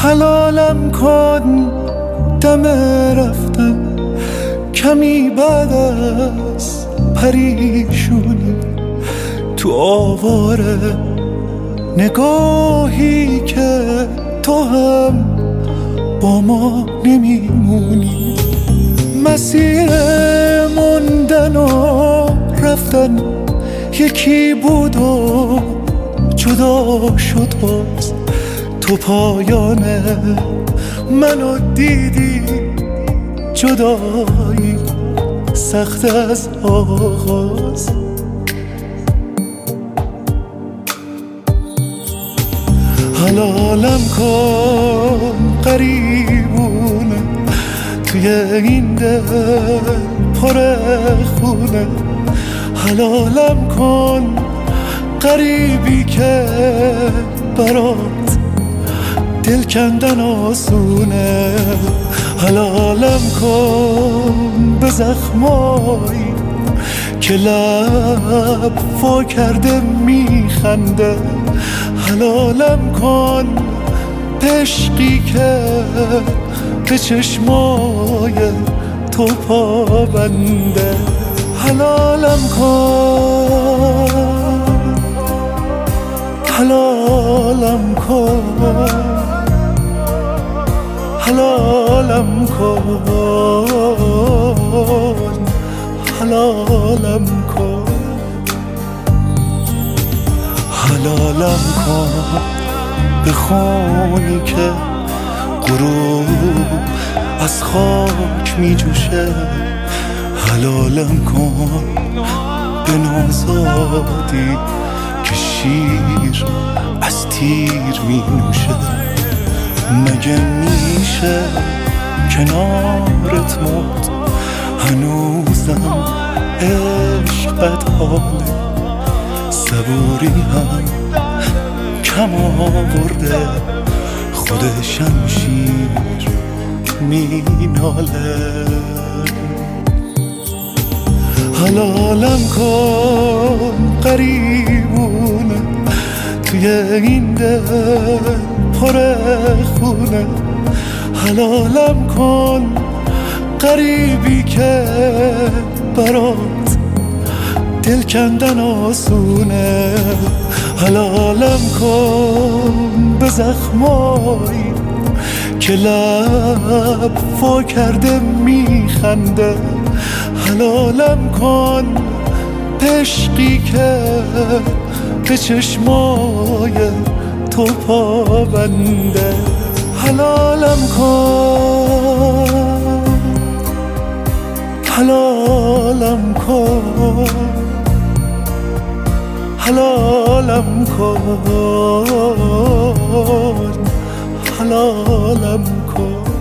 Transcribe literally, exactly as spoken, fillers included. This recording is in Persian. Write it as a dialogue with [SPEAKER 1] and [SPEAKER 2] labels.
[SPEAKER 1] حلالم کن دم رفتن کمی بعد از پریشونی، تو آواره نگاهی که تو هم با ما نمیمونی. مسیر موندن و رفتن یکی بود و جدا شد باز، تو پایان منو دیدی، جدایی سخت از آغاز. حلالم کن قریبونه توی این دل پر خونه، حلالم کن قریبی که برات دل کندن آسونه. حلالم کن به زخمایی که لب وا کرده میخنده، حلالم کن عشقی که به چشمای تو پابنده. حلالم کن حلالم کن حلالم کن حلالم کن حلالم کن به خونی که غروب از خاک می جوشه، حلالم کن به نوزادی که شیر از تیر می نوشه. مگه میشه کنارت مرد هنوزم عشق بد حاله، صبوری هم کم آورده خود شمشیر می ناله. حلالم کن قریبونه توی این دل پر خونه، حلالم کن قریبی که برات دل کندن آسونه. حلالم کن به زخمایی که لب وا کرده میخنده، حلالم کن عشقی که به چشمای تو پابنده. حلالم کن حلالم کن حلالم کن حلالم کن